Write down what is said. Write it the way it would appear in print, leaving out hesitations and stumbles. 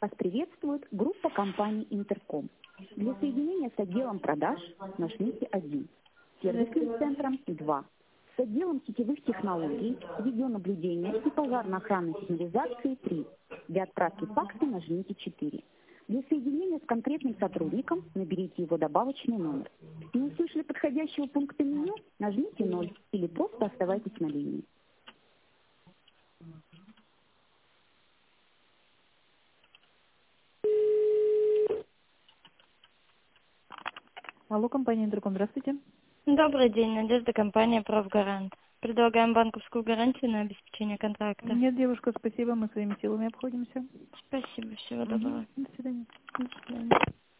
Вас приветствует группа компаний «Интерком». Для соединения с отделом продаж нажмите 1, сервисным центром 2, с отделом сетевых технологий, видеонаблюдения и пожарно-охранной сигнализации 3. Для отправки факса нажмите 4. Для соединения с конкретным сотрудником наберите его добавочный номер. Не услышали подходящего пункта меню, нажмите 0 или просто оставайтесь на линии. Алло, компания «Интерком», здравствуйте. Добрый день, Надежда, компания «Правгарант». Предлагаем банковскую гарантию на обеспечение контракта. Нет, девушка, спасибо, мы своими силами обходимся. Спасибо, всего доброго. До свидания. До свидания.